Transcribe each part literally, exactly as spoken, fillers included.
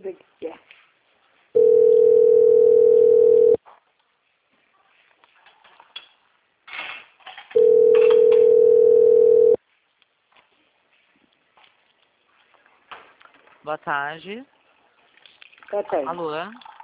ver o que é. Boa tarde. Tá, tá aí. Alô?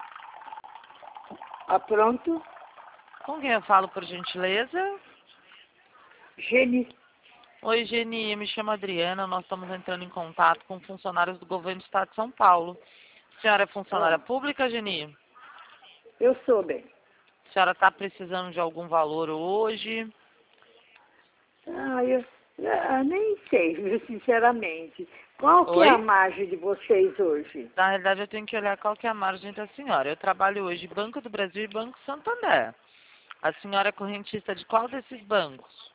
Ah, pronto. Com quem eu falo, por gentileza? Geni. Oi, Geni, me chamo Adriana. Nós estamos entrando em contato com funcionários do governo do estado de São Paulo. A senhora é funcionária Ah, pública, Geni? eu sou, bem. A senhora está precisando de algum valor hoje? Ah, eu ah, nem sei, viu, sinceramente. Qual que é a Oi? margem de vocês hoje? Na realidade, eu tenho que olhar qual que é a margem da senhora. Eu trabalho hoje em Banco do Brasil e Banco Santander. A senhora é correntista de qual desses bancos?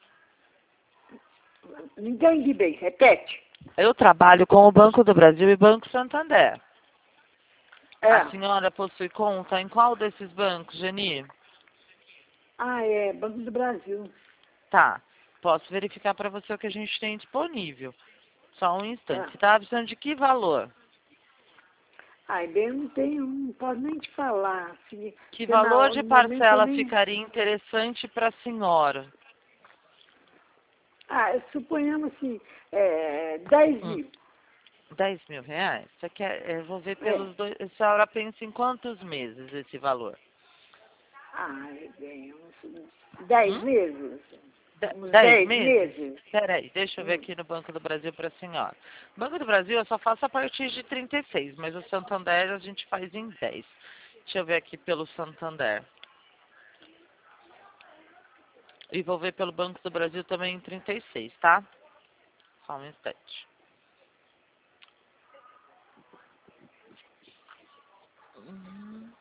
Não entendi bem, repete. Eu trabalho com o Banco do Brasil e Banco Santander. É. A senhora possui conta em qual desses bancos, Geni? Ah, é, Banco do Brasil. Tá. Posso verificar para você o que a gente tem disponível. Só um instante. Ah. Você estava precisando de que valor? Ai, bem, eu não tenho, não posso nem te falar. Assim, Que porque na, valor de no momento eu parcela nem... ficaria interessante para a senhora? Ah, suponhamos assim, é, dez Hum, mil. dez mil reais? Você quer, eu vou ver É. pelos dois. A senhora pensa em quantos meses esse valor? Ai, bem, uns dez Hum? meses. De- Uns Dez dez meses? meses. Peraí, deixa eu ver Hum. aqui no Banco do Brasil para a senhora. Banco do Brasil eu só faço a partir de trinta e seis, mas o Santander a gente faz em dez. Deixa eu ver aqui pelo Santander. E vou ver pelo Banco do Brasil também em trinta e seis, tá? Só um instante. Uhum.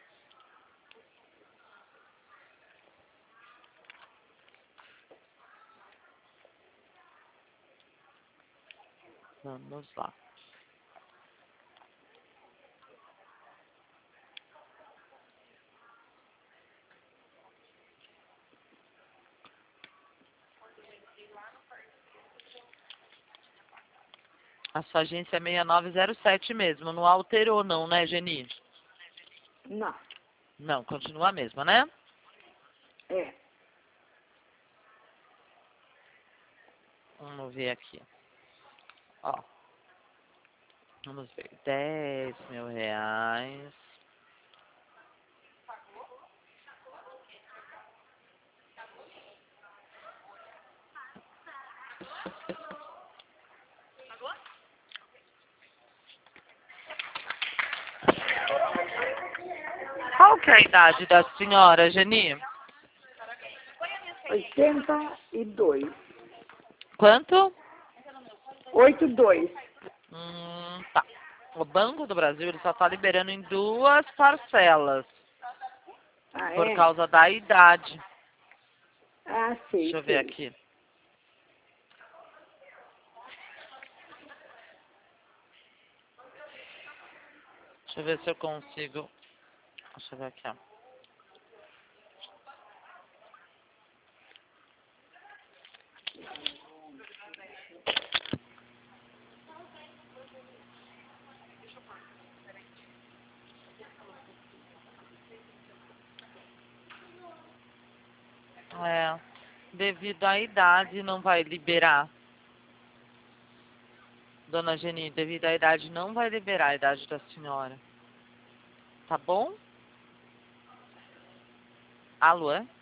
Vamos lá. A sua agência é seis nove zero sete mesmo, não alterou não, né, Geni? Não, Não, continua a mesma, né? é. Vamos ver aqui. Ó, vamos ver. Dez mil reais. Qual que é a idade da senhora, Geni? oitenta e dois. Quanto? oitenta e dois. Hum, tá. O Banco do Brasil ele só está liberando em duas parcelas. Ah, Por é? causa da idade. Ah, Deixa sei, eu ver sei. aqui. Deixa eu ver se eu consigo. Deixa eu ver aqui, ó. É, devido à idade não vai liberar. Dona Geni, devido à idade não vai liberar a idade da senhora. Tá bom? Alô? É?